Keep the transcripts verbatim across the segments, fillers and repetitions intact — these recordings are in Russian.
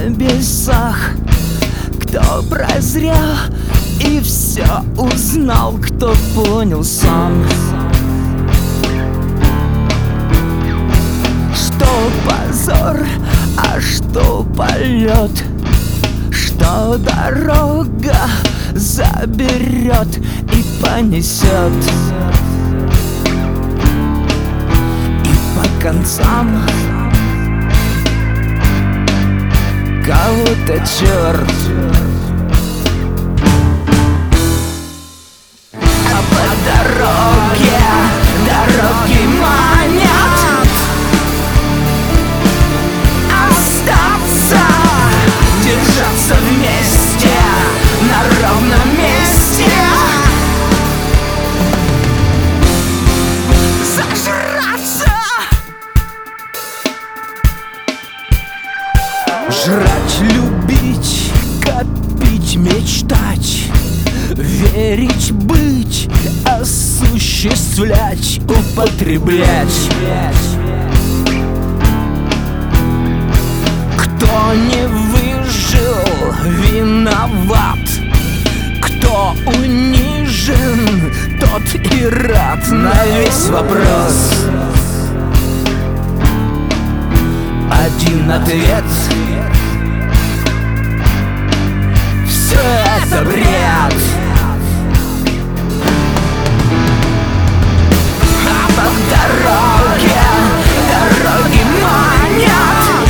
небесах. Кто прозрел и все узнал, кто понял сам, что позор, а что полет, что дорога заберет и понесет. И по концам кого-то черт. А по дороге дороги манят остаться, держаться вместе на ровном месте, зажраться, жрать, любить, копить, мечтать, верить, быть, осуществлять, употреблять. Кто не выжил, виноват. Кто унижен, тот и рад. На весь вопрос один ответ: все это бред. А по дороге дороги манят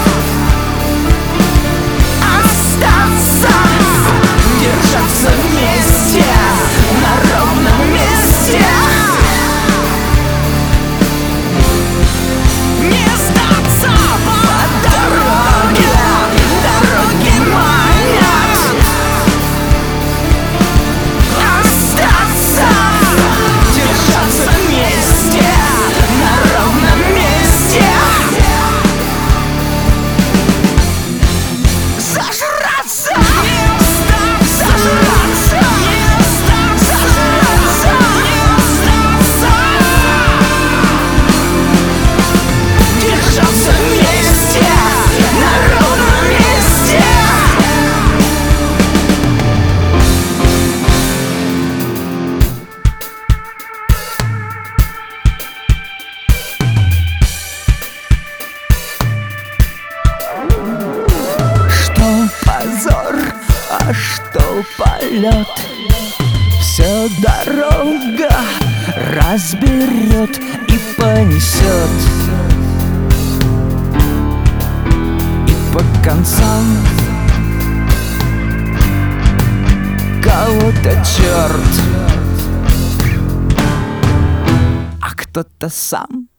остаться, держаться вместе на ровном месте, не сдаться. По дороге дороги манят остаться, держаться вместе на ровном месте, зажраться, зажраться, зажраться, держаться вместе на ровном месте. Что позор, а что полет, все дорога разберет и понесет. И по концам кого-то черт, а кто-то сам.